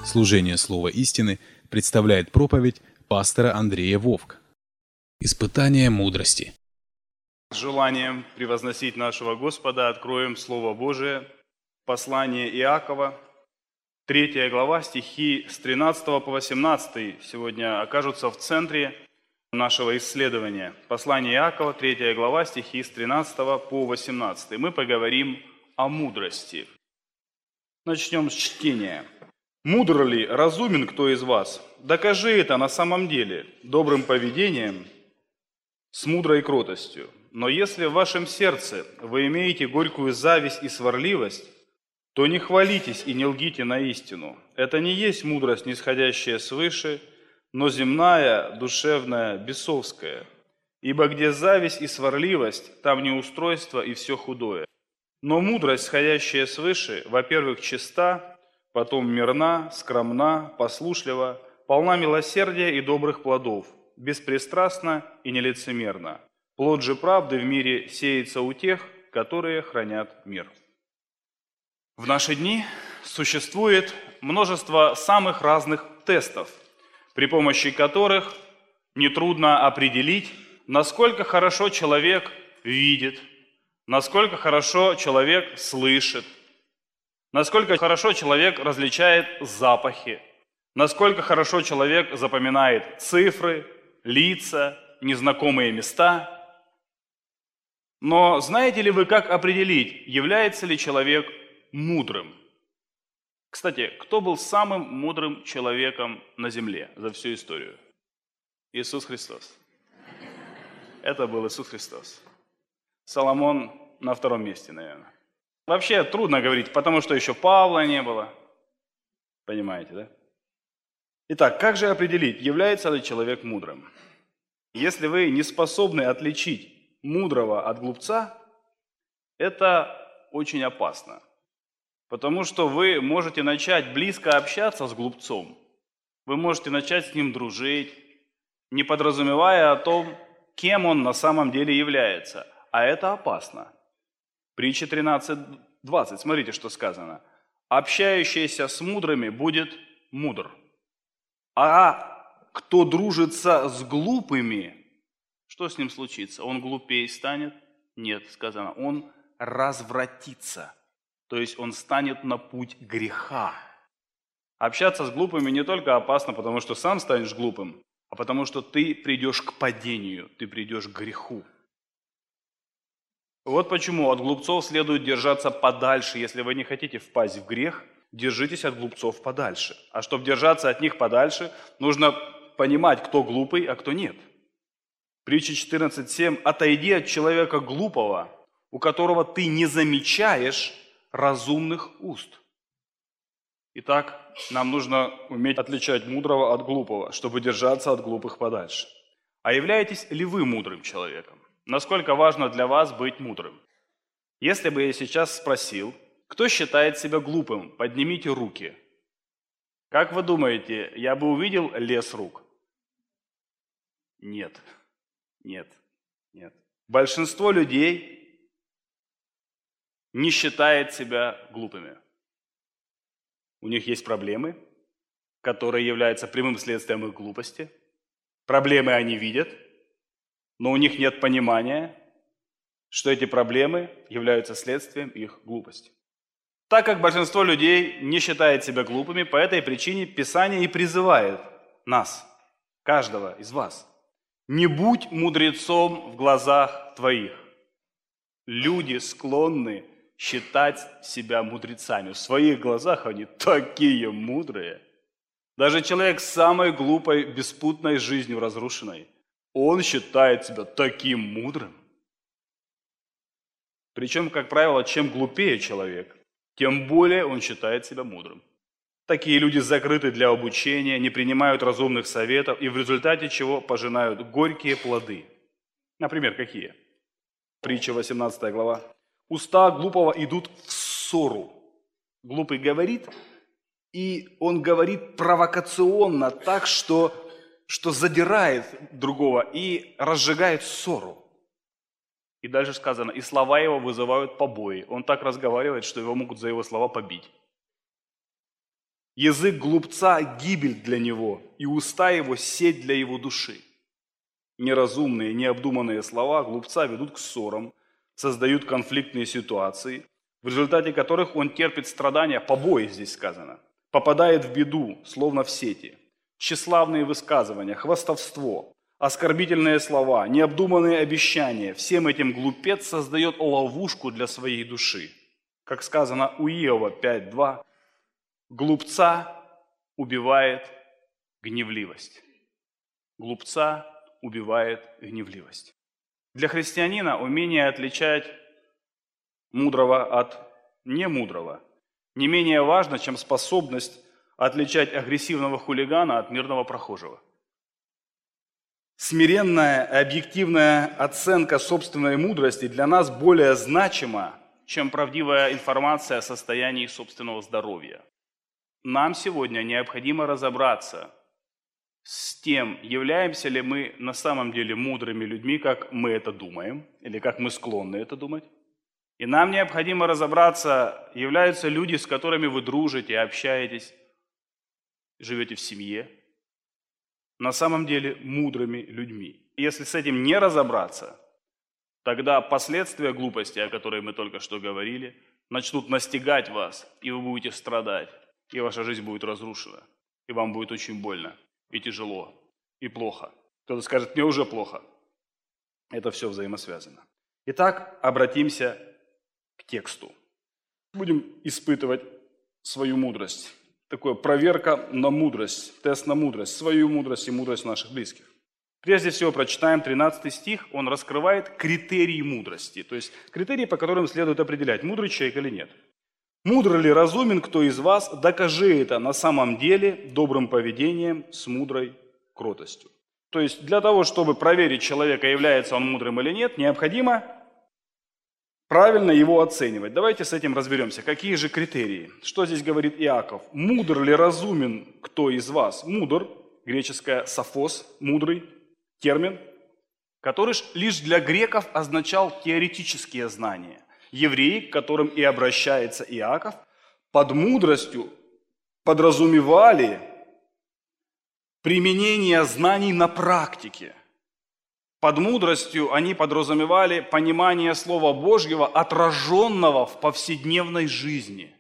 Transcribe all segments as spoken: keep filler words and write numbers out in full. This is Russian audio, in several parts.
Служение Слова истины представляет проповедь пастора Андрея Вовк. Испытание мудрости. С желанием превозносить нашего Господа откроем Слово Божие, послание Иакова, третья глава, стихи с тринадцатого по восемнадцатый сегодня окажутся в центре нашего исследования. Послание Иакова, третья глава, стихи с тринадцатого по восемнадцатый. Мы поговорим о мудрости. Начнем с чтения. «Мудр ли, разумен кто из вас? Докажи это на самом деле добрым поведением с мудрой кротостью. Но если в вашем сердце вы имеете горькую зависть и сварливость, то не хвалитесь и не лгите на истину. Это не есть мудрость, нисходящая свыше, но земная, душевная, бесовская. Ибо где зависть и сварливость, там неустройство и все худое. Но мудрость, сходящая свыше, во-первых, чиста, потом мирна, скромна, послушлива, полна милосердия и добрых плодов, беспристрастна и нелицемерна. Плод же правды в мире сеется у тех, которые хранят мир». В наши дни существует множество самых разных тестов, при помощи которых нетрудно определить, насколько хорошо человек видит, насколько хорошо человек слышит, насколько хорошо человек различает запахи, насколько хорошо человек запоминает цифры, лица, незнакомые места. Но знаете ли вы, как определить, является ли человек мудрым? Кстати, кто был самым мудрым человеком на земле за всю историю? Иисус Христос. Это был Иисус Христос. Соломон на втором месте, наверное. Вообще трудно говорить, потому что еще Павла не было. Понимаете, да? Итак, как же определить, является ли человек мудрым? Если вы не способны отличить мудрого от глупца, это очень опасно. Потому что вы можете начать близко общаться с глупцом. Вы можете начать с ним дружить, не подразумевая о том, кем он на самом деле является. А это опасно. Притча тринадцать двадцать. Смотрите, что сказано. «Общающийся с мудрыми будет мудр, а кто дружится с глупыми, что с ним случится? Он глупее станет?» Нет, сказано, он развратится. То есть он станет на путь греха. Общаться с глупыми не только опасно, потому что сам станешь глупым, а потому что ты придешь к падению, ты придешь к греху. Вот почему от глупцов следует держаться подальше. Если вы не хотите впасть в грех, держитесь от глупцов подальше. А чтобы держаться от них подальше, нужно понимать, кто глупый, а кто нет. Притча четырнадцать семь. «Отойди от человека глупого, у которого ты не замечаешь разумных уст». Итак, нам нужно уметь отличать мудрого от глупого, чтобы держаться от глупых подальше. А являетесь ли вы мудрым человеком? Насколько важно для вас быть мудрым? Если бы я сейчас спросил, кто считает себя глупым, поднимите руки. Как вы думаете, я бы увидел лес рук? Нет, нет, нет. Большинство людей не считает себя глупыми. У них есть проблемы, которые являются прямым следствием их глупости. Проблемы они видят, но у них нет понимания, что эти проблемы являются следствием их глупости. Так как большинство людей не считает себя глупыми, по этой причине Писание и призывает нас, каждого из вас: «Не будь мудрецом в глазах твоих». Люди склонны считать себя мудрецами. В своих глазах они такие мудрые. Даже человек с самой глупой, беспутной жизнью разрушенной, он считает себя таким мудрым. Причем, как правило, чем глупее человек, тем более он считает себя мудрым. Такие люди закрыты для обучения, не принимают разумных советов и в результате чего пожинают горькие плоды. Например, какие? Притча восемнадцатая глава. «Уста глупого идут в ссору». Глупый говорит, и он говорит провокационно так, что, что задирает другого и разжигает ссору. И дальше сказано, и слова его вызывают побои. Он так разговаривает, что его могут за его слова побить. Язык глупца – гибель для него, и уста его – сеть для его души. Неразумные, необдуманные слова глупца ведут к ссорам, создают конфликтные ситуации, в результате которых он терпит страдания, побои здесь сказано, попадает в беду, словно в сети. Тщеславные высказывания, хвастовство, оскорбительные слова, необдуманные обещания – всем этим глупец создает ловушку для своей души. Как сказано у Иова пять два, глупца убивает гневливость. Глупца убивает гневливость. Для христианина умение отличать мудрого от немудрого не менее важно, чем способность отличать агрессивного хулигана от мирного прохожего. Смиренная, объективная оценка собственной мудрости для нас более значима, чем правдивая информация о состоянии собственного здоровья. Нам сегодня необходимо разобраться с тем, являемся ли мы на самом деле мудрыми людьми, как мы это думаем, или как мы склонны это думать. И нам необходимо разобраться, являются люди, с которыми вы дружите, общаетесь, живете в семье, на самом деле мудрыми людьми. И если с этим не разобраться, тогда последствия глупости, о которой мы только что говорили, начнут настигать вас, и вы будете страдать, и ваша жизнь будет разрушена, и вам будет очень больно, и тяжело, и плохо. Кто-то скажет, мне уже плохо. Это все взаимосвязано. Итак, обратимся к тексту. Будем испытывать свою мудрость. Такое проверка на мудрость, тест на мудрость, свою мудрость и мудрость наших близких. Прежде всего, прочитаем тринадцатый стих, он раскрывает критерии мудрости, то есть критерии, по которым следует определять, мудрый человек или нет. «Мудр ли, разумен кто из вас, докажи это на самом деле добрым поведением с мудрой кротостью». То есть для того, чтобы проверить человека, является он мудрым или нет, необходимо правильно его оценивать. Давайте с этим разберемся. Какие же критерии? Что здесь говорит Иаков? «Мудр ли, разумен кто из вас?» Мудр, греческое «софос», мудрый, термин, который лишь для греков означал теоретические знания. Евреи, к которым и обращается Иаков, под мудростью подразумевали применение знаний на практике. Под мудростью они подразумевали понимание Слова Божьего, отраженного в повседневной жизни.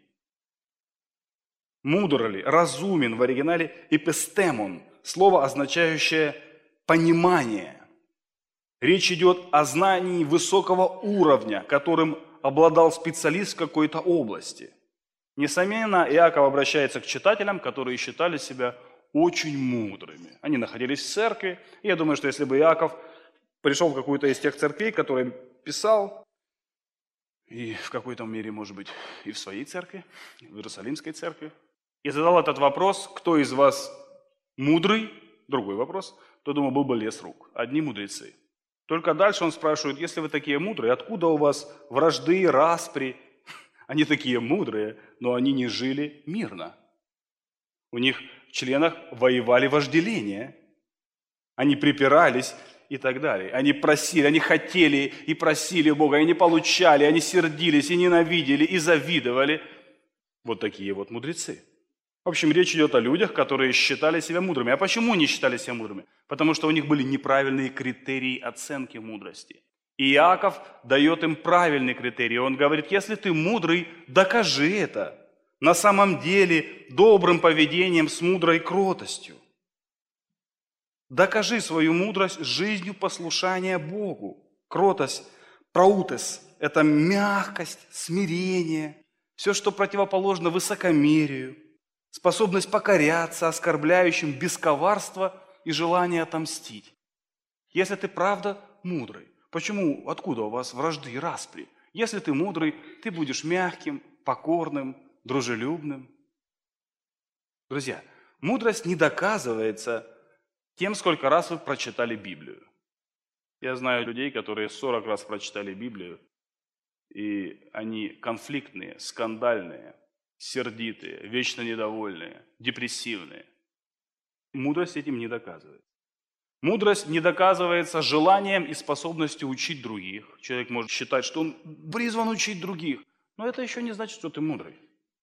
Мудр ли, разумен в оригинале эпистемон, слово, означающее понимание. Речь идет о знании высокого уровня, которым обладал специалист в какой-то области. Несомненно, Иаков обращается к читателям, которые считали себя очень мудрыми. Они находились в церкви, и я думаю, что если бы Иаков пришел в какую-то из тех церквей, которые писал, и в какой-то мере, может быть, и в своей церкви, в Иерусалимской церкви, и задал этот вопрос, кто из вас мудрый, другой вопрос, то, думаю, был бы лес рук. Одни мудрецы. Только дальше он спрашивает, если вы такие мудрые, откуда у вас вражды, распри? Они такие мудрые, но они не жили мирно. У них в членах воевали вожделения. Они припирались и так далее. Они просили, они хотели и просили Бога, и не получали, они сердились, и ненавидели, и завидовали. Вот такие вот мудрецы. В общем, речь идет о людях, которые считали себя мудрыми. А почему они считали себя мудрыми? Потому что у них были неправильные критерии оценки мудрости. И Иаков дает им правильный критерий. Он говорит, если ты мудрый, докажи это на самом деле добрым поведением с мудрой кротостью. Докажи свою мудрость жизнью послушания Богу. Кротость, праутес – это мягкость, смирение, все, что противоположно высокомерию. Способность покоряться оскорбляющим без коварства и желание отомстить. Если ты правда мудрый, почему, откуда у вас вражды и распри? Если ты мудрый, ты будешь мягким, покорным, дружелюбным. Друзья, мудрость не доказывается тем, сколько раз вы прочитали Библию. Я знаю людей, которые сорок раз прочитали Библию, и они конфликтные, скандальные, сердитые, вечно недовольные, депрессивные. Мудрость этим не доказывается. Мудрость не доказывается желанием и способностью учить других. Человек может считать, что он призван учить других, но это еще не значит, что ты мудрый.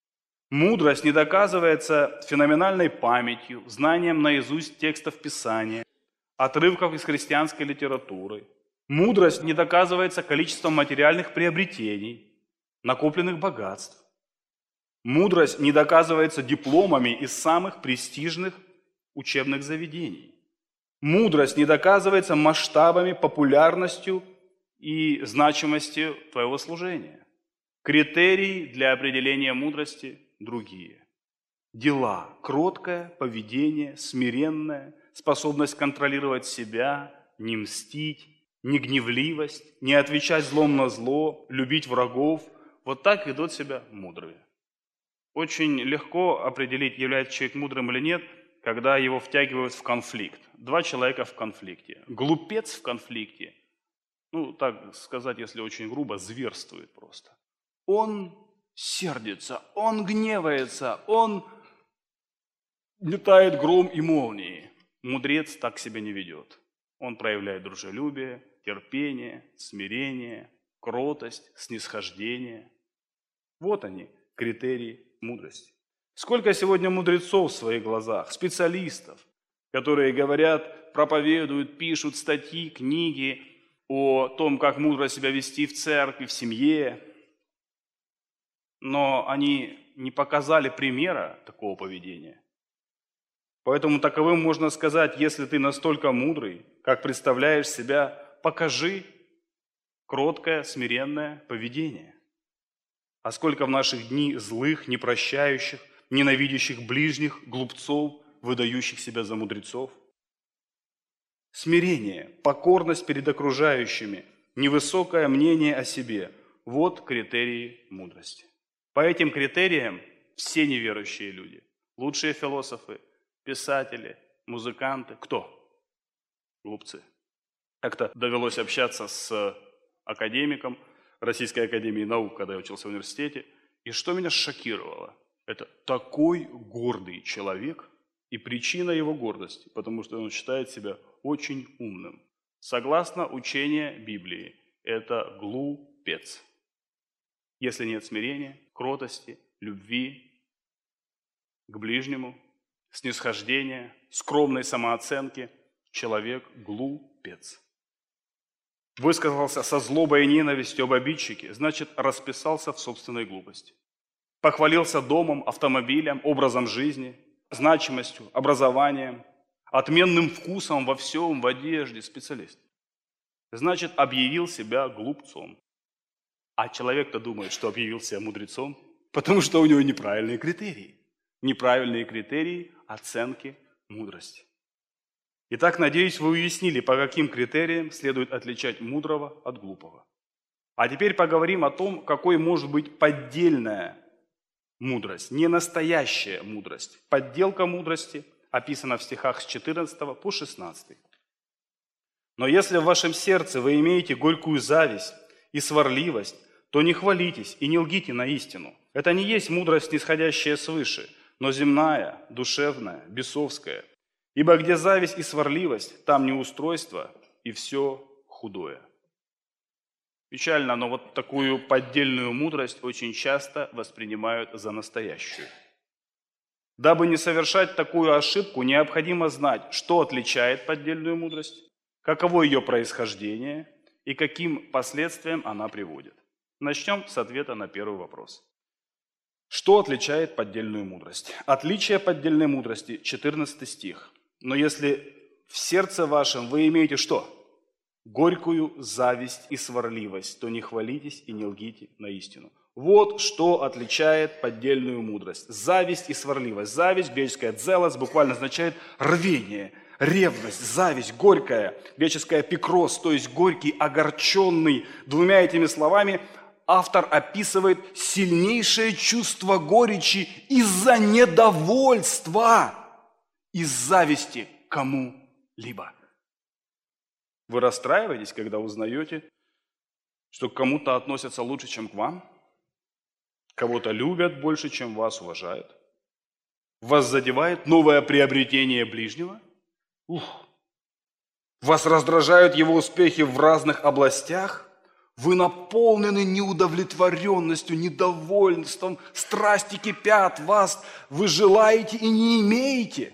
Мудрость не доказывается феноменальной памятью, знанием наизусть текстов Писания, отрывков из христианской литературы. Мудрость не доказывается количеством материальных приобретений, накопленных богатств. Мудрость не доказывается дипломами из самых престижных учебных заведений. Мудрость не доказывается масштабами, популярностью и значимостью твоего служения. Критерии для определения мудрости другие. Дела, кроткое поведение, смиренное, способность контролировать себя, не мстить, не гневливость, не отвечать злом на зло, любить врагов. Вот так ведут себя мудрые. Очень легко определить, является человек мудрым или нет, когда его втягивают в конфликт. Два человека в конфликте. Глупец в конфликте, ну, так сказать, если очень грубо, зверствует просто. Он сердится, он гневается, он летает гром и молнии. Мудрец так себя не ведет. Он проявляет дружелюбие, терпение, смирение, кротость, снисхождение. Вот они, критерии мудрости. Сколько сегодня мудрецов в своих глазах, специалистов, которые говорят, проповедуют, пишут статьи, книги о том, как мудро себя вести в церкви, в семье. Но они не показали примера такого поведения. Поэтому таковым можно сказать, если ты настолько мудрый, как представляешь себя, покажи кроткое, смиренное поведение. А сколько в наших дни злых, непрощающих, ненавидящих ближних, глупцов, выдающих себя за мудрецов. Смирение, покорность перед окружающими, невысокое мнение о себе – вот критерии мудрости. По этим критериям все неверующие люди, лучшие философы, писатели, музыканты – кто? Глупцы. Как-то довелось общаться с академиком Российской академии наук, когда я учился в университете, и что меня шокировало – это такой гордый человек, и причина его гордости, потому что он считает себя очень умным. Согласно учению Библии, это глупец. Если нет смирения, кротости, любви к ближнему, снисхождения, скромной самооценки, человек глупец. Высказался со злобой и ненавистью об обидчике, значит, расписался в собственной глупости. Похвалился домом, автомобилем, образом жизни, значимостью, образованием, отменным вкусом во всем, в одежде, специалист. Значит, объявил себя глупцом. А человек-то думает, что объявил себя мудрецом, потому что у него неправильные критерии. Неправильные критерии оценки мудрости. Итак, надеюсь, вы уяснили, по каким критериям следует отличать мудрого от глупого. А теперь поговорим о том, какой может быть поддельная мудрость, не настоящая мудрость. Подделка мудрости описана в стихах с четырнадцатого по шестнадцатый. Но если в вашем сердце вы имеете горькую зависть и сварливость, то не хвалитесь и не лгите на истину. Это не есть мудрость, нисходящая свыше, но земная, душевная, бесовская. Ибо где зависть и сварливость, там неустройство и все худое. Печально, но вот такую поддельную мудрость очень часто воспринимают за настоящую. Дабы не совершать такую ошибку, необходимо знать, что отличает поддельную мудрость, каково ее происхождение и каким последствиям она приводит. Начнем с ответа на первый вопрос. Что отличает поддельную мудрость? Отличие поддельной мудрости, четырнадцатый стих. Но если в сердце вашем вы имеете что? Горькую зависть и сварливость, то не хвалитесь и не лгите на истину. Вот что отличает поддельную мудрость. Зависть и сварливость. Зависть, греческая «дзелос», буквально означает рвение, ревность, зависть, горькая, греческая «пикрос», то есть горький, огорченный. Двумя этими словами автор описывает сильнейшее чувство горечи из-за недовольства, из зависти кому-либо. Вы расстраиваетесь, когда узнаете, что к кому-то относятся лучше, чем к вам? Кого-то любят больше, чем вас уважают? Вас задевает новое приобретение ближнего? Ух. Вас раздражают его успехи в разных областях? Вы наполнены неудовлетворенностью, недовольством, страсти кипят вас, вы желаете и не имеете,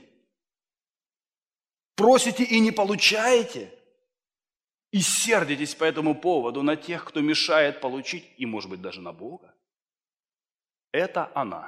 просите и не получаете, и сердитесь по этому поводу на тех, кто мешает получить, и, может быть, даже на Бога. Это она.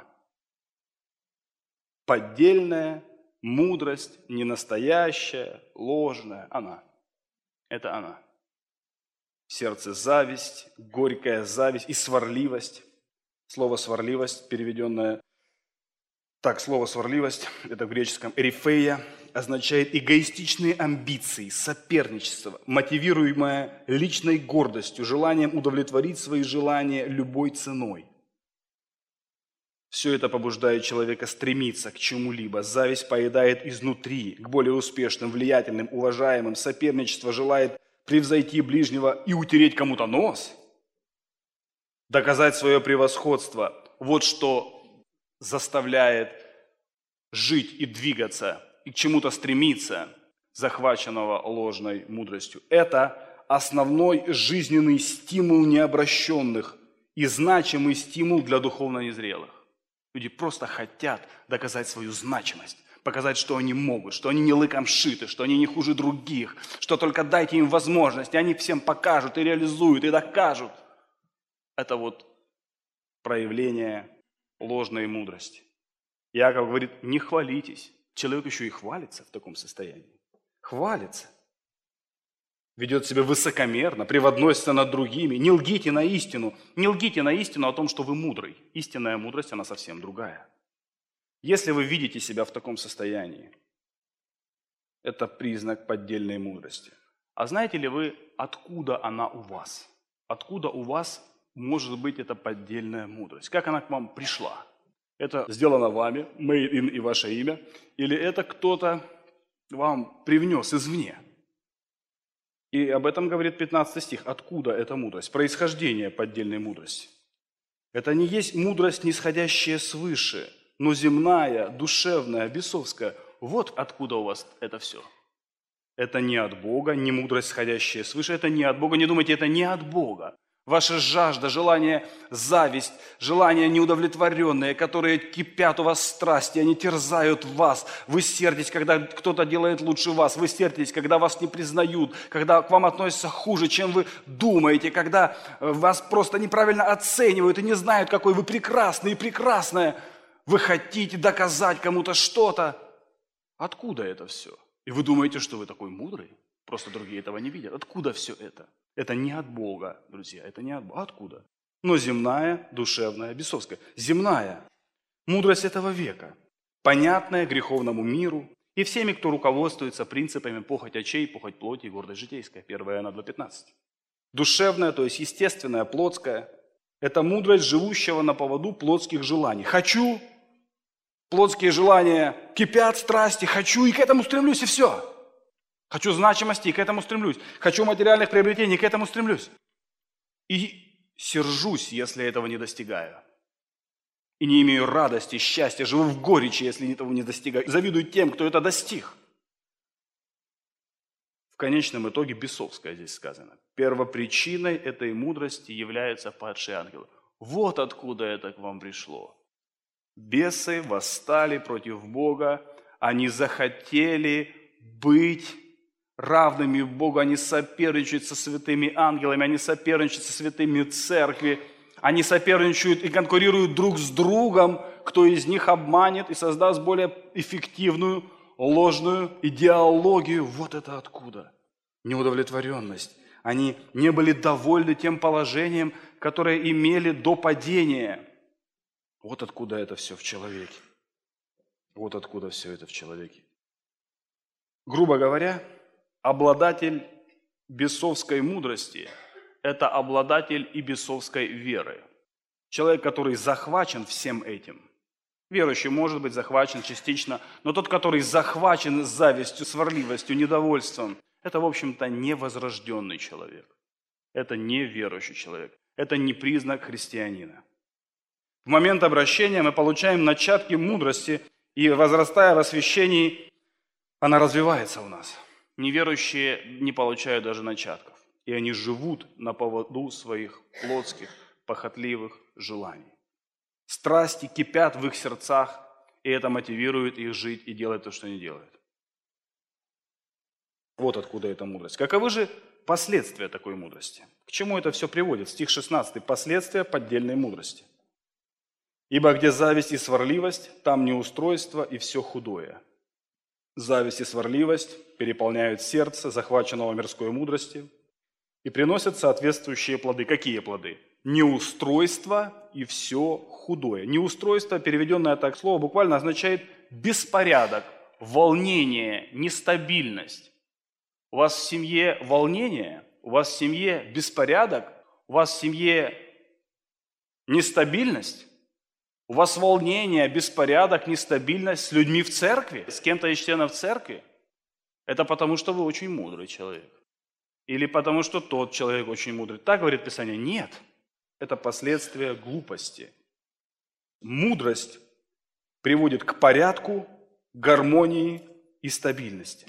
Поддельная мудрость, ненастоящая, ложная, она. Это она. В сердце зависть, горькая зависть и сварливость. Слово «сварливость», переведенное так, слово «сварливость», это в греческом «эрифея», означает эгоистичные амбиции, соперничество, мотивируемое личной гордостью, желанием удовлетворить свои желания любой ценой. Все это побуждает человека стремиться к чему-либо. Зависть поедает изнутри, к более успешным, влиятельным, уважаемым. Соперничество желает превзойти ближнего и утереть кому-то нос. Доказать свое превосходство. Вот что заставляет жить и двигаться, и к чему-то стремиться, захваченного ложной мудростью. Это основной жизненный стимул необращенных и значимый стимул для духовно незрелых. Люди просто хотят доказать свою значимость, показать, что они могут, что они не лыком шиты, что они не хуже других, что только дайте им возможность, и они всем покажут, и реализуют, и докажут. Это вот проявление ложной мудрости. Иаков говорит, не хвалитесь. Человек еще и хвалится в таком состоянии. Хвалится. Ведет себя высокомерно, превозносится над другими. Не лгите на истину. Не лгите на истину о том, что вы мудрый. Истинная мудрость, она совсем другая. Если вы видите себя в таком состоянии, это признак поддельной мудрости. А знаете ли вы, откуда она у вас? Откуда у вас может быть эта поддельная мудрость? Как она к вам пришла? Это сделано вами, made in и ваше имя, или это кто-то вам привнес извне? И об этом говорит пятнадцатый стих. Откуда эта мудрость? Происхождение поддельной мудрости. Это не есть мудрость, нисходящая свыше, но земная, душевная, бесовская. Вот откуда у вас это все. Это не от Бога, не мудрость, сходящая свыше. Это не от Бога. Не думайте, это не от Бога. Ваша жажда, желание, зависть, желания неудовлетворенные, которые кипят у вас страсти, они терзают вас. Вы сердитесь, когда кто-то делает лучше вас. Вы сердитесь, когда вас не признают, когда к вам относятся хуже, чем вы думаете, когда вас просто неправильно оценивают и не знают, какой вы прекрасный и прекрасная. Вы хотите доказать кому-то что-то. Откуда это все? И вы думаете, что вы такой мудрый? Просто другие этого не видят. Откуда все это? Это не от Бога, друзья, это не от Бога. Откуда? Но земная, душевная, бесовская. Земная. Мудрость этого века. Понятная греховному миру и всеми, кто руководствуется принципами похоть очей, похоть плоти и гордость житейская. первое Иоанна два пятнадцать. Душевная, то есть естественная, плотская. Это мудрость живущего на поводу плотских желаний. Хочу, плотские желания кипят, страсти, хочу и к этому стремлюсь, и все. Хочу значимости, и к этому стремлюсь. Хочу материальных приобретений, и к этому стремлюсь. И сержусь, если этого не достигаю. И не имею радости, счастья, живу в горечи, если этого не достигаю. Завидую тем, кто это достиг. В конечном итоге бесовское здесь сказано. Первопричиной этой мудрости являются падшие ангелы. Вот откуда это к вам пришло. Бесы восстали против Бога, они захотели быть равными Богу, они соперничают со святыми ангелами, они соперничают со святыми церкви, они соперничают и конкурируют друг с другом, кто из них обманет и создаст более эффективную, ложную идеологию. Вот это откуда? Неудовлетворенность. Они не были довольны тем положением, которое имели до падения. Вот откуда это все в человеке. Вот откуда все это в человеке. Грубо говоря, обладатель бесовской мудрости – это обладатель и бесовской веры. Человек, который захвачен всем этим. Верующий может быть захвачен частично, но тот, который захвачен завистью, сварливостью, недовольством, это, в общем-то, невозрожденный человек. Это не верующий человек. Это не признак христианина. В момент обращения мы получаем начатки мудрости, и, возрастая в освящении, она развивается у нас. Неверующие не получают даже начатков. и они живут на поводу своих плотских, похотливых желаний. Страсти кипят в их сердцах, и это мотивирует их жить и делать то, что они делают. Вот откуда эта мудрость. Каковы же последствия такой мудрости? К чему это все приводит? Стих шестнадцатый. Последствия поддельной мудрости. «Ибо где зависть и сварливость, там неустройство и все худое». Зависть и сварливость переполняют сердце, захваченного мирской мудростью, и приносят соответствующие плоды. Какие плоды? Неустройство и все худое. Неустройство, переведенное так слово, буквально означает беспорядок, волнение, нестабильность. У вас в семье волнение, у вас в семье беспорядок, у вас в семье нестабильность, у вас волнение, беспорядок, нестабильность с людьми в церкви, с кем-то из членов церкви. Это потому, что вы очень мудрый человек. Или потому, что тот человек очень мудрый. Так говорит Писание? Нет. Это последствия глупости. Мудрость приводит к порядку, гармонии и стабильности.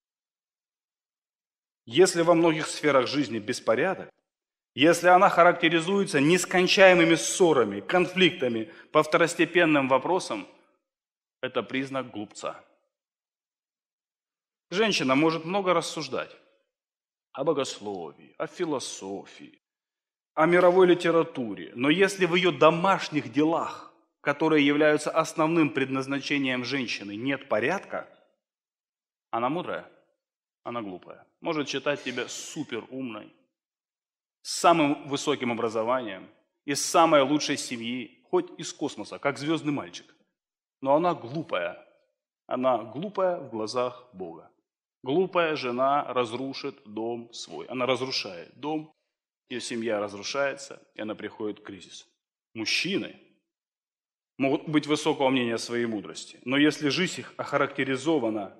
Если во многих сферах жизни беспорядок, если она характеризуется нескончаемыми ссорами, конфликтами по второстепенным вопросам, это признак глупца. Женщина может много рассуждать о богословии, о философии, о мировой литературе, но если в ее домашних делах, которые являются основным предназначением женщины, нет порядка, она мудрая, она глупая. Может считать тебя супер умной, с самым высоким образованием, из самой лучшей семьи, хоть из космоса, как звездный мальчик. Но она глупая. Она глупая в глазах Бога. Глупая жена разрушит дом свой. Она разрушает дом, ее семья разрушается, и она приходит к кризису. Мужчины могут быть высокого мнения о своей мудрости, но если жизнь их охарактеризована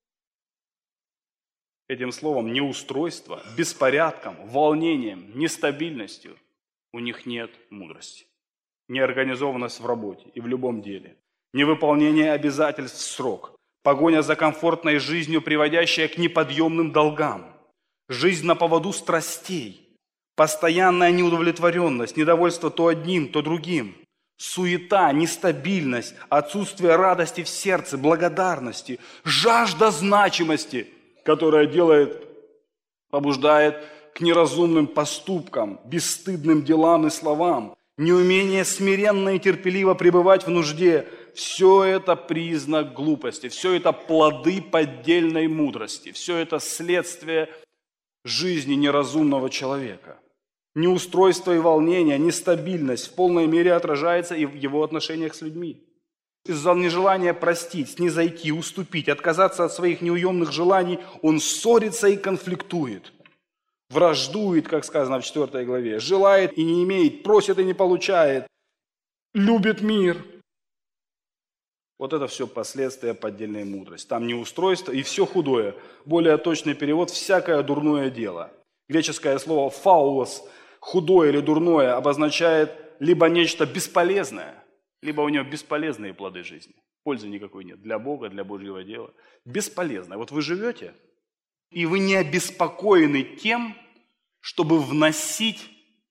этим словом неустройство, беспорядком, волнением, нестабильностью, у них нет мудрости. Неорганизованность в работе и в любом деле, невыполнение обязательств в срок, погоня за комфортной жизнью, приводящая к неподъемным долгам, жизнь на поводу страстей, постоянная неудовлетворенность, недовольство то одним, то другим, суета, нестабильность, отсутствие радости в сердце, благодарности, жажда значимости, которая делает, побуждает к неразумным поступкам, бесстыдным делам и словам, неумение смиренно и терпеливо пребывать в нужде. Все это признак глупости, все это плоды поддельной мудрости, все это следствие жизни неразумного человека. Неустройство и волнение, нестабильность в полной мере отражается и в его отношениях с людьми. Из-за нежелания простить, снизойти, уступить, отказаться от своих неуемных желаний, он ссорится и конфликтует. Враждует, как сказано в четвёртой главе, желает и не имеет, просит и не получает, любит мир. Вот это все последствия поддельной мудрости. Там неустройство и все худое. Более точный перевод – всякое дурное дело. Греческое слово «фаулос», худое или дурное, обозначает либо нечто бесполезное, либо у него бесполезные плоды жизни. Пользы никакой нет для Бога, для Божьего дела. Бесполезное. Вот вы живете, и вы не обеспокоены тем, чтобы вносить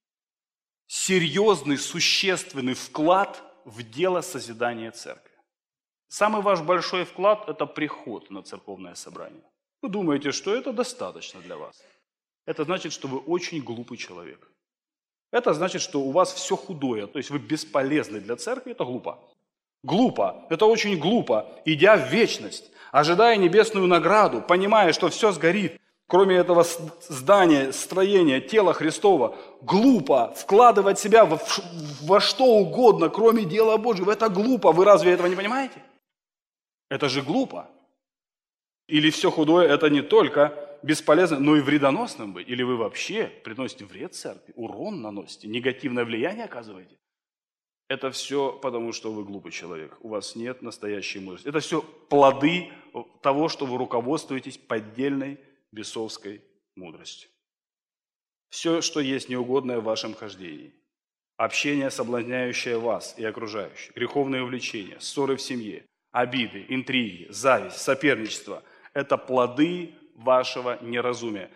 серьезный, существенный вклад в дело созидания церкви. Самый ваш большой вклад – это приход на церковное собрание. Вы думаете, что это достаточно для вас. Это значит, что вы очень глупый человек. Это значит, что у вас все худое, то есть вы бесполезны для церкви, это глупо. Глупо, это очень глупо, идя в вечность, ожидая небесную награду, понимая, что все сгорит, кроме этого здания, строения, тела Христова. Глупо вкладывать себя во, во что угодно, кроме дела Божьего. Это глупо, вы разве этого не понимаете? Это же глупо. Или все худое это не только бесполезно, но и вредоносным быть. Или вы вообще приносите вред церкви, урон наносите, негативное влияние оказываете. Это все потому, что вы глупый человек. У вас нет настоящей мудрости. Это все плоды того, что вы руководствуетесь поддельной бесовской мудростью. Все, что есть неугодное в вашем хождении. Общение, соблазняющее вас и окружающих. Греховные увлечения, ссоры в семье, обиды, интриги, зависть, соперничество – это плоды вашего неразумия.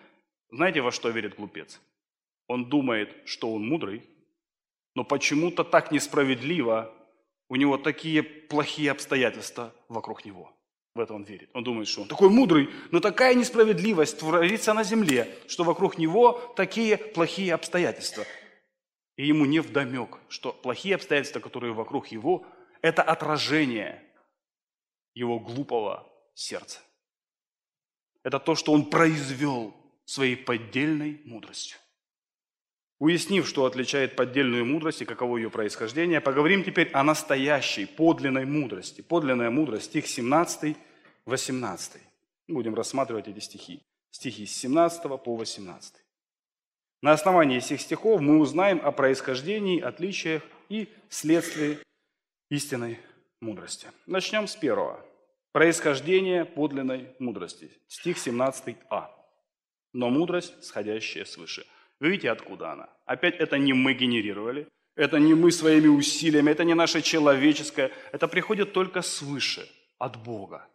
Знаете, во что верит глупец? Он думает, что он мудрый, но почему-то так несправедливо, у него такие плохие обстоятельства вокруг него. В это он верит. Он думает, что он такой мудрый, но такая несправедливость творится на земле, что вокруг него такие плохие обстоятельства. И ему невдомек, что плохие обстоятельства, которые вокруг его, это отражение его глупого сердца. Это то, что он произвел своей поддельной мудростью. Уяснив, что отличает поддельную мудрость и каково ее происхождение, поговорим теперь о настоящей, подлинной мудрости. Подлинная мудрость, стих семнадцатый, восемнадцатый. Будем рассматривать эти стихи. Стихи с семнадцатого по восемнадцатый. На основании этих стихов мы узнаем о происхождении, отличиях и следствии истинной мудрости. Начнем с первого. Происхождение подлинной мудрости. Стих семнадцатый а. Но мудрость, сходящая свыше. Вы видите, откуда она? Опять это не мы генерировали, это не мы своими усилиями, это не наше человеческое, это приходит только свыше, от Бога.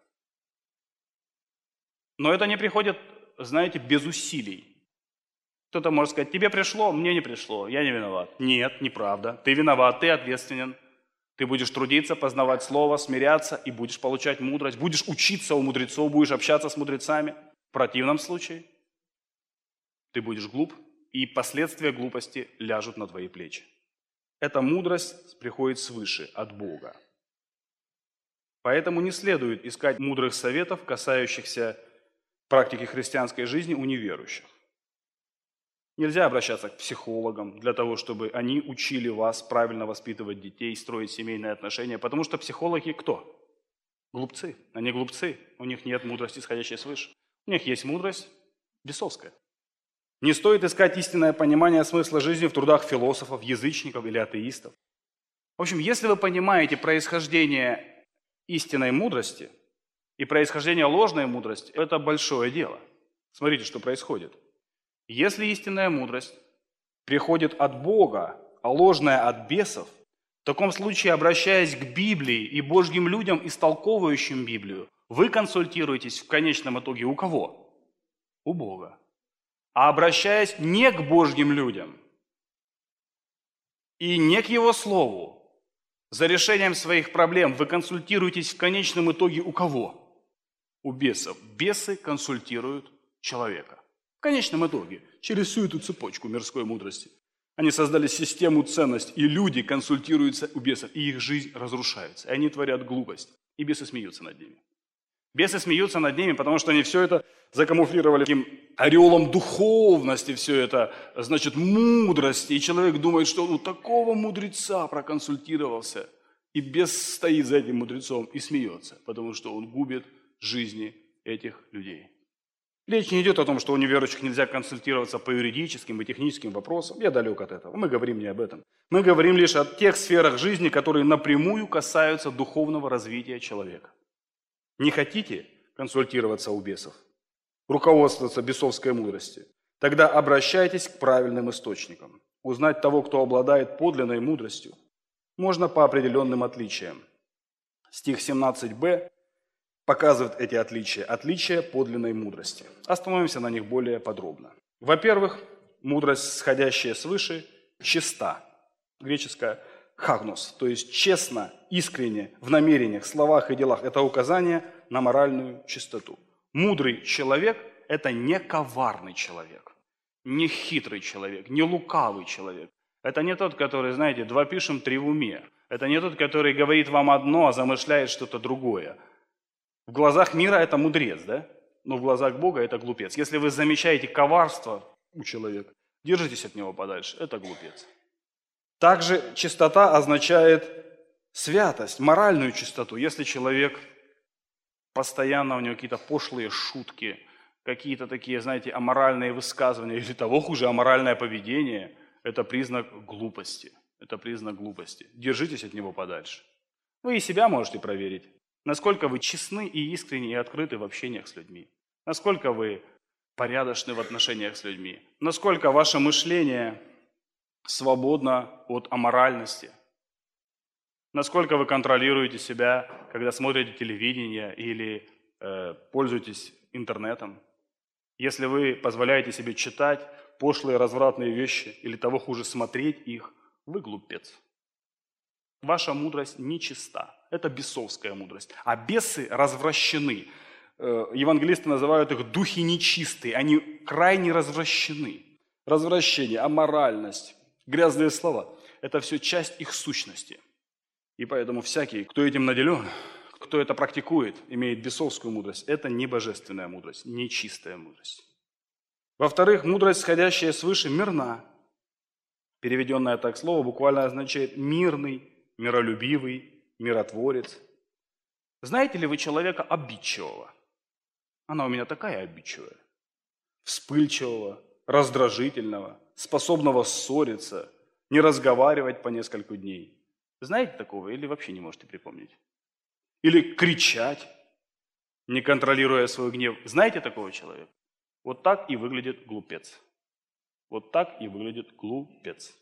Но это не приходит, знаете, без усилий. Кто-то может сказать, тебе пришло, мне не пришло, я не виноват. Нет, неправда, ты виноват, ты ответственен. Ты будешь трудиться, познавать Слово, смиряться и будешь получать мудрость, будешь учиться у мудрецов, будешь общаться с мудрецами. В противном случае ты будешь глуп, и последствия глупости ляжут на твои плечи. Эта мудрость приходит свыше, от Бога. Поэтому не следует искать мудрых советов, касающихся практики христианской жизни у неверующих. Нельзя обращаться к психологам для того, чтобы они учили вас правильно воспитывать детей, строить семейные отношения, потому что психологи кто? Глупцы. Они глупцы, у них нет мудрости, исходящей свыше. У них есть мудрость бесовская. Не стоит искать истинное понимание смысла жизни в трудах философов, язычников или атеистов. В общем, если вы понимаете происхождение истинной мудрости и происхождение ложной мудрости, это большое дело. Смотрите, что происходит. Если истинная мудрость приходит от Бога, а ложная от бесов, в таком случае, обращаясь к Библии и Божьим людям, истолковывающим Библию, вы консультируетесь в конечном итоге у кого? У Бога. А обращаясь не к Божьим людям и не к Его Слову, за решением своих проблем вы консультируетесь в конечном итоге у кого? У бесов. Бесы консультируют человека. В конечном итоге, через всю эту цепочку мирской мудрости, они создали систему ценностей, и люди консультируются у бесов, и их жизнь разрушается, и они творят глупость, и бесы смеются над ними. Бесы смеются над ними, потому что они все это закамуфлировали таким ореолом духовности, все это, значит, мудрости. И человек думает, что у такого мудреца проконсультировался. И бес стоит за этим мудрецом и смеется, потому что он губит жизни этих людей. Речь не идет о том, что у неверующих нельзя консультироваться по юридическим и техническим вопросам. Я далек от этого. Мы говорим не об этом. Мы говорим лишь о тех сферах жизни, которые напрямую касаются духовного развития человека. Не хотите консультироваться у бесов, руководствоваться бесовской мудростью? Тогда обращайтесь к правильным источникам. Узнать того, кто обладает подлинной мудростью, можно по определенным отличиям. Стих семнадцать бэ показывает эти отличия, отличия подлинной мудрости. Остановимся на них более подробно. Во-первых, мудрость, сходящая свыше, чиста. Греческая хагнос, то есть честно, искренне, в намерениях, словах и делах. Это указание на моральную чистоту. Мудрый человек – это не коварный человек, не хитрый человек, не лукавый человек. Это не тот, который, знаете, два пишем, три в уме. Это не тот, который говорит вам одно, а замышляет что-то другое. В глазах мира это мудрец, да? Но в глазах Бога это глупец. Если вы замечаете коварство у человека, держитесь от него подальше, это глупец. Также чистота означает святость, моральную чистоту. Если человек постоянно, у него какие-то пошлые шутки, какие-то такие, знаете, аморальные высказывания, или того хуже, аморальное поведение, это признак глупости. Это признак глупости. Держитесь от него подальше. Вы и себя можете проверить. Насколько вы честны и искренни и открыты в общениях с людьми. Насколько вы порядочны в отношениях с людьми. Насколько ваше мышление свободно от аморальности. Насколько вы контролируете себя, когда смотрите телевидение или э, пользуетесь интернетом. Если вы позволяете себе читать пошлые развратные вещи или того хуже смотреть их, вы глупец. Ваша мудрость нечиста. Это бесовская мудрость. А бесы развращены. Э, Евангелисты называют их духи нечистые. Они крайне развращены. Развращение, аморальность, грязные слова – это все часть их сущности. И поэтому всякий, кто этим наделен, кто это практикует, имеет бесовскую мудрость, это не божественная мудрость, не чистая мудрость. Во-вторых, мудрость, сходящая свыше, мирна. Переведенное так слово буквально означает мирный, миролюбивый, миротворец. Знаете ли вы человека обидчивого? Она у меня такая обидчивая. Вспыльчивого, раздражительного, способного ссориться, не разговаривать по несколько дней. Знаете такого или вообще не можете припомнить? Или кричать, не контролируя свой гнев. Знаете такого человека? Вот так и выглядит глупец. Вот так и выглядит глупец.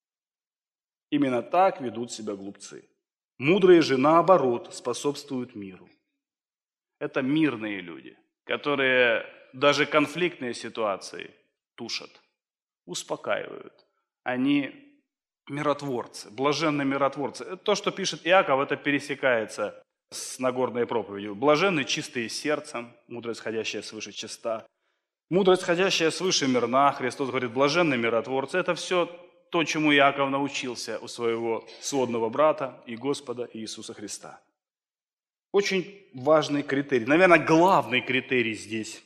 Именно так ведут себя глупцы. Мудрые же, наоборот, способствуют миру. Это мирные люди, которые даже конфликтные ситуации тушат, успокаивают. Они миротворцы, блаженные миротворцы. То, что пишет Иаков, это пересекается с Нагорной проповедью. Блаженны чистые сердцем, мудрость, ходящая свыше, чиста. Мудрость, ходящая свыше, мирна. Христос говорит, блаженны миротворцы. Это все то, чему Иаков научился у своего сводного брата и Господа Иисуса Христа. Очень важный критерий, наверное, главный критерий здесь,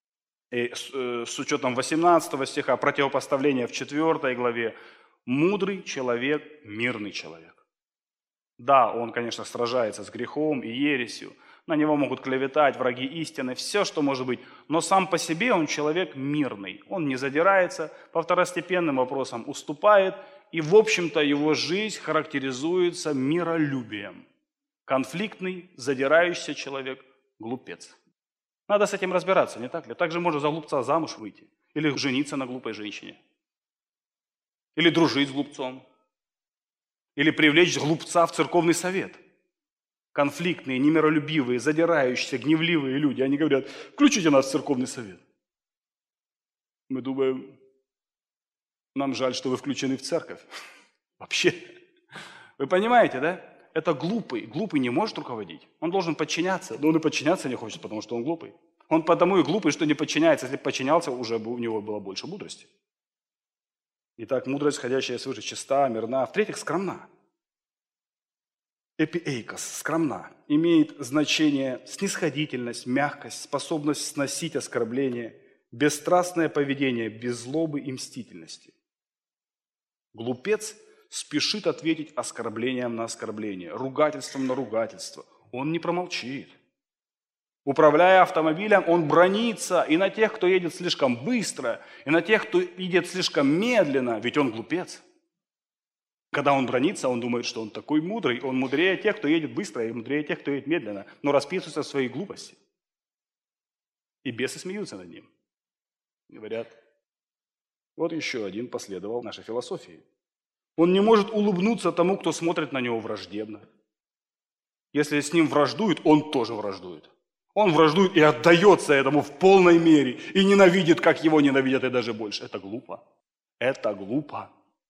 с учетом восемнадцатого стиха, противопоставления в четвёртой главе. Мудрый человек, мирный человек. Да, он, конечно, сражается с грехом и ересью. На него могут клеветать враги истины, все, что может быть. Но сам по себе он человек мирный. Он не задирается, по второстепенным вопросам уступает. И, в общем-то, его жизнь характеризуется миролюбием. Конфликтный, задирающийся человек – глупец. Надо с этим разбираться, не так ли? Также можно за глупца замуж выйти. Или жениться на глупой женщине. Или дружить с глупцом. Или привлечь глупца в церковный совет. Конфликтные, немиролюбивые, задирающиеся, гневливые люди, они говорят, включите нас в церковный совет. Мы думаем, нам жаль, что вы включены в церковь. Вообще. Вы понимаете, да? Это глупый. Глупый не может руководить. Он должен подчиняться, но он и подчиняться не хочет, потому что он глупый. Он потому и глупый, что не подчиняется. Если бы подчинялся, уже бы у него было больше мудрости. Итак, мудрость, ходящая свыше, чиста, мирна. В-третьих, скромна. Эпиэйкос, скромна, имеет значение снисходительность, мягкость, способность сносить оскорбления, бесстрастное поведение, без злобы и мстительности. Глупец спешит ответить оскорблением на оскорбление, ругательством на ругательство. Он не промолчит. Управляя автомобилем, он бранится и на тех, кто едет слишком быстро, и на тех, кто едет слишком медленно, ведь он глупец. Когда он бранится, он думает, что он такой мудрый, он мудрее тех, кто едет быстро, и мудрее тех, кто едет медленно, но расписывается в своей глупости. И бесы смеются над ним. Говорят, вот еще один последовал нашей философии. Он не может улыбнуться тому, кто смотрит на него враждебно. Если с ним враждует, он тоже враждует. Он враждует и отдается этому в полной мере, и ненавидит, как его ненавидят, и даже больше. Это глупо. Это глупо.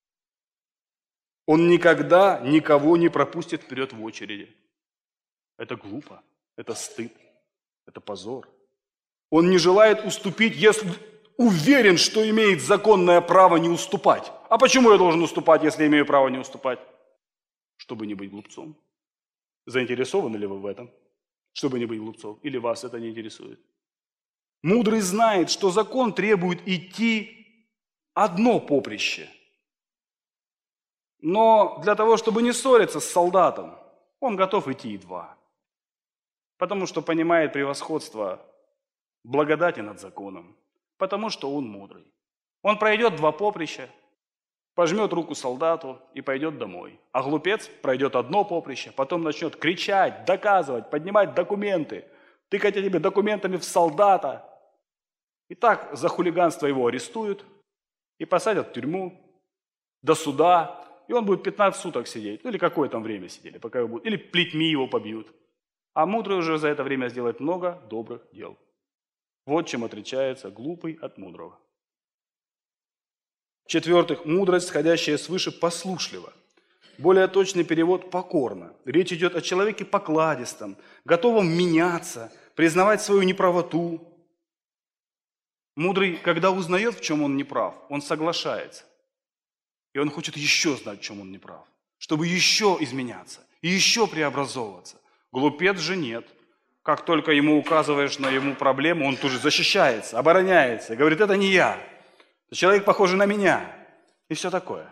Он никогда никого не пропустит вперед в очереди. Это глупо, это стыд, это позор. Он не желает уступить, если уверен, что имеет законное право не уступать. А почему я должен уступать, если имею право не уступать? Чтобы не быть глупцом. Заинтересованы ли вы в этом? Чтобы не быть глупцом? Или вас это не интересует? Мудрый знает, что закон требует идти одно поприще. Но для того, чтобы не ссориться с солдатом, он готов идти и два. Потому что понимает превосходство благодати над законом. Потому что он мудрый. Он пройдет два поприща, пожмет руку солдату и пойдет домой. А глупец пройдет одно поприще, потом начнет кричать, доказывать, поднимать документы, тыкать этими документами в солдата. И так за хулиганство его арестуют и посадят в тюрьму до суда. И он будет пятнадцать суток сидеть, ну или какое там время сидели, пока его будут, или плетьми его побьют. А мудрый уже за это время сделает много добрых дел. Вот чем отличается глупый от мудрого. В-четвертых, мудрость, сходящая свыше, послушлива. Более точный перевод – покорно. Речь идет о человеке покладистом, готовом меняться, признавать свою неправоту. Мудрый, когда узнает, в чем он неправ, он соглашается. И он хочет еще знать, в чем он неправ, чтобы еще изменяться и еще преобразовываться. Глупец же нет. Как только ему указываешь на ему проблему, он тут же защищается, обороняется, говорит, это не я. Человек похожий на меня. И все такое.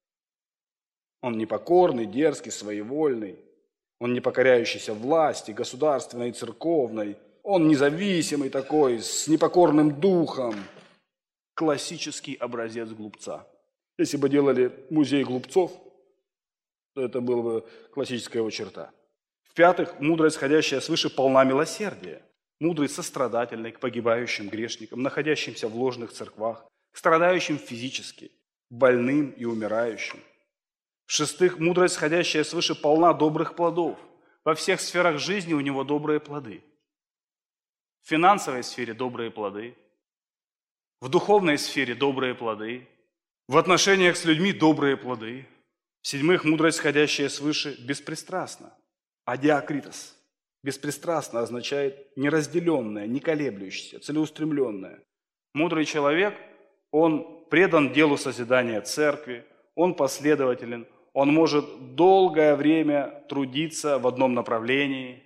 Он непокорный, дерзкий, своевольный. Он не покоряющийся власти, государственной и церковной. Он независимый такой, с непокорным духом. Классический образец глупца. Если бы делали музей глупцов, то это была бы классическая его черта. В-пятых, мудрость, сходящая свыше, полна милосердия. Мудрый сострадательный к погибающим грешникам, находящимся в ложных церквах, к страдающим физически, больным и умирающим. В-шестых, мудрость, сходящая свыше, полна добрых плодов. Во всех сферах жизни у него добрые плоды. В финансовой сфере добрые плоды, в духовной сфере добрые плоды, в отношениях с людьми добрые плоды. В-седьмых, мудрость, сходящая свыше, беспристрастна. Адиакритос. Беспристрастно означает неразделенное, не колеблющееся, целеустремленное. Мудрый человек, он предан делу созидания церкви, он последователен, он может долгое время трудиться в одном направлении,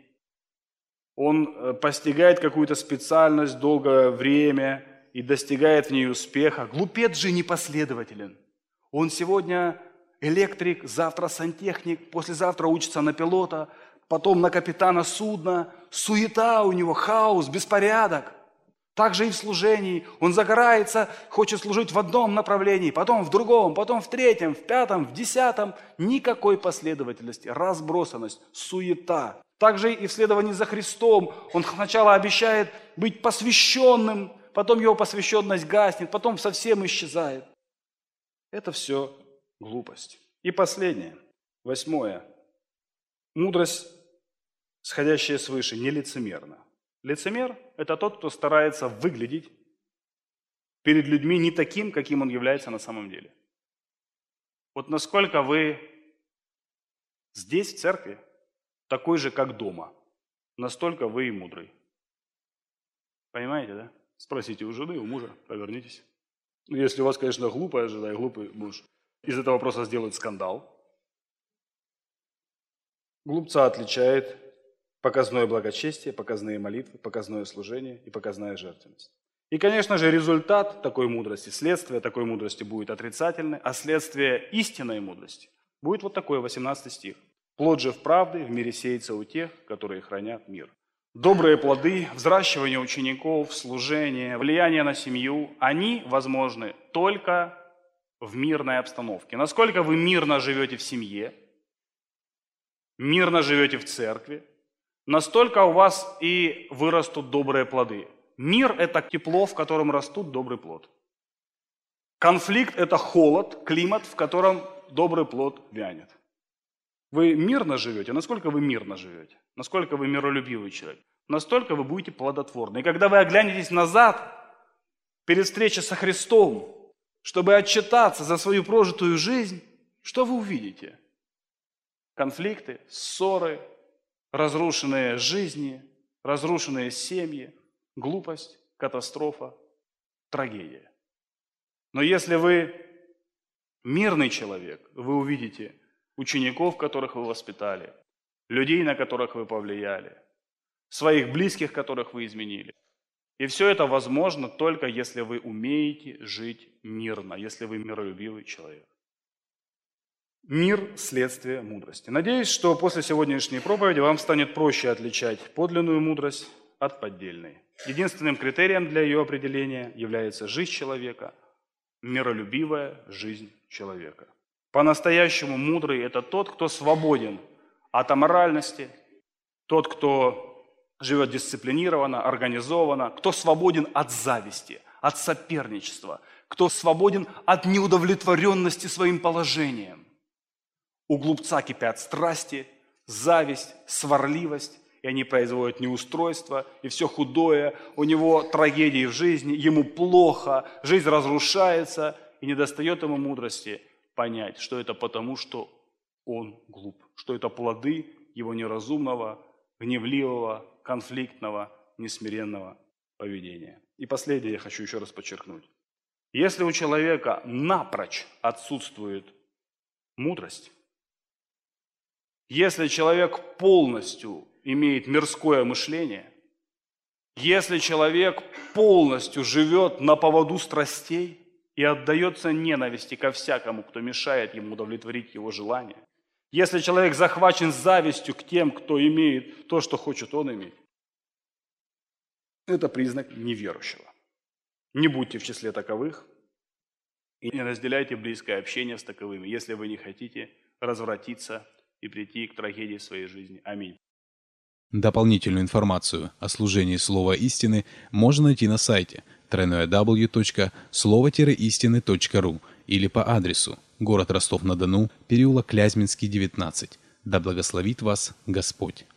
он постигает какую-то специальность долгое время и достигает в ней успеха. Глупец же непоследователен. Он сегодня электрик, завтра сантехник, послезавтра учится на пилота, потом на капитана судна. Суета у него, хаос, беспорядок. Так же и в служении. Он загорается, хочет служить в одном направлении, потом в другом, потом в третьем, в пятом, в десятом. Никакой последовательности, разбросанность, суета. Также и в следовании за Христом. Он сначала обещает быть посвященным, потом его посвященность гаснет, потом совсем исчезает. Это все глупость. И последнее, восьмое. Мудрость, сходящая свыше, нелицемерна. Лицемер – это тот, кто старается выглядеть перед людьми не таким, каким он является на самом деле. Вот насколько вы здесь, в церкви, такой же, как дома, настолько вы и мудрый. Понимаете, да? Спросите у жены, у мужа, повернитесь. Ну, если у вас, конечно, глупая жена и глупый муж, из этого вопроса сделают скандал. Глупца отличает показное благочестие, показные молитвы, показное служение и показная жертвенность. И, конечно же, результат такой мудрости, следствие такой мудрости будет отрицательное, а следствие истинной мудрости будет вот такой, восемнадцатый стих. «Плод же в правды в мире сеется у тех, которые хранят мир». Добрые плоды, взращивание учеников, служение, влияние на семью, они возможны только в мирной обстановке. Насколько вы мирно живете в семье, мирно живете в церкви, настолько у вас и вырастут добрые плоды. Мир – это тепло, в котором растут добрый плод. Конфликт – это холод, климат, в котором добрый плод вянет. Вы мирно живете? Насколько вы мирно живете? Насколько вы миролюбивый человек? Настолько вы будете плодотворны. И когда вы оглянетесь назад, перед встречей со Христом, чтобы отчитаться за свою прожитую жизнь, что вы увидите? Конфликты, ссоры, разрушенные жизни, разрушенные семьи, глупость, катастрофа, трагедия. Но если вы мирный человек, вы увидите учеников, которых вы воспитали, людей, на которых вы повлияли, своих близких, которых вы изменили. И все это возможно только если вы умеете жить мирно, если вы миролюбивый человек. Мир – следствие мудрости. Надеюсь, что после сегодняшней проповеди вам станет проще отличать подлинную мудрость от поддельной. Единственным критерием для ее определения является жизнь человека, миролюбивая жизнь человека. По-настоящему мудрый – это тот, кто свободен от аморальности, тот, кто живет дисциплинированно, организованно, кто свободен от зависти, от соперничества, кто свободен от неудовлетворенности своим положением. У глупца кипят страсти, зависть, сварливость, и они производят неустройство, и все худое, у него трагедии в жизни, ему плохо, жизнь разрушается, и недостает ему мудрости понять, что это потому, что он глуп, что это плоды его неразумного, гневливого, конфликтного, несмиренного поведения. И последнее я хочу еще раз подчеркнуть. Если у человека напрочь отсутствует мудрость, если человек полностью имеет мирское мышление, если человек полностью живет на поводу страстей и отдается ненависти ко всякому, кто мешает ему удовлетворить его желания, если человек захвачен завистью к тем, кто имеет то, что хочет он иметь, это признак неверующего. Не будьте в числе таковых и не разделяйте близкое общение с таковыми, если вы не хотите развратиться и прийти к трагедии в своей жизни. Аминь. Дополнительную информацию о служении Слова Истины можно найти на сайте дабл ю дабл ю дабл ю точка слово истины точка ру или по адресу город Ростов-на-Дону, переулок Клязьминский, девятнадцать. Да благословит вас Господь!